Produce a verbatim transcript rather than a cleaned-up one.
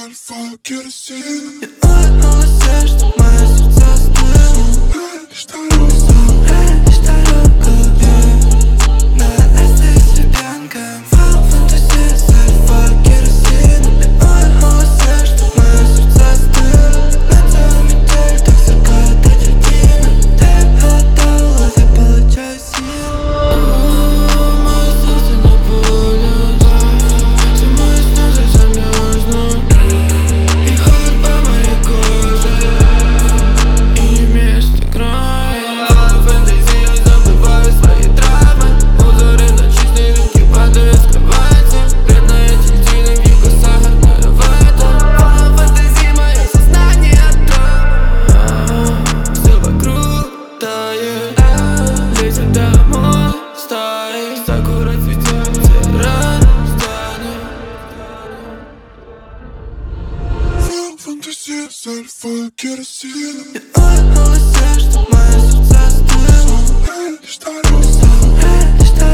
альфа керосин. И улыбнулась, что мое сердце стыло. Лишь дорога, Лишь дорога, да, остаюсь ребенком. Фантазия с альфа керосин. И улыбнулась, что мое сердце стыло. На целую неделю так сверкает трагедина. Ты голодала, я получаю силу. Мое сердце на поле, все мои слезы замерзнут. И холод по моей коже, и не вместе крови. Фэнтези, я забываю свои травмы. Узоры на чистой рынке падают с кровати. Бледная тильтина, вилка сахарная вата. Фэнтези, мое сознание троп. Все вокруг тает, летят домой стаи. Сакура цветет, все расстанет. фантазия с альфа керосин. И улыбнулась, что мое сердце стыло. Лишь дорога, Лишь